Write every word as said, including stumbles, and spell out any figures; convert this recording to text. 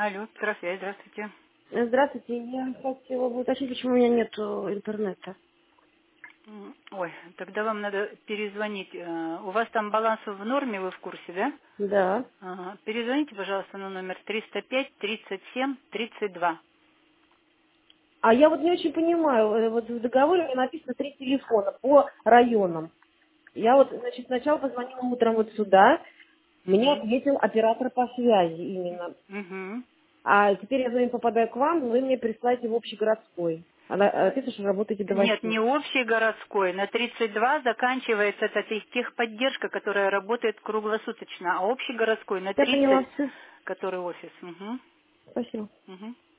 Алло, здравствуйте, здравствуйте. Здравствуйте, я хотела бы уточнить, почему у меня нет интернета. М, Ой, тогда вам надо перезвонить. Э, У вас там баланс в норме, вы в курсе, да? Да. Ага. Перезвоните, пожалуйста, на номер триста пять тридцать семь тридцать два. А я вот не очень понимаю, э, вот в договоре написано три телефона по районам. Я вот, значит, сначала позвонила утром вот сюда, мне Угу. ответил оператор по связи именно. Угу. А теперь я звоню, попадаю к вам, вы мне присылаете в общегородской. Она э, пишет, что работаете до Нет, восьми. не общий городской. На тридцать два заканчивается эта тех- техподдержка, которая работает круглосуточно, а общий городской на Я поняла тридцать, все. который офис. Угу. Спасибо. Угу.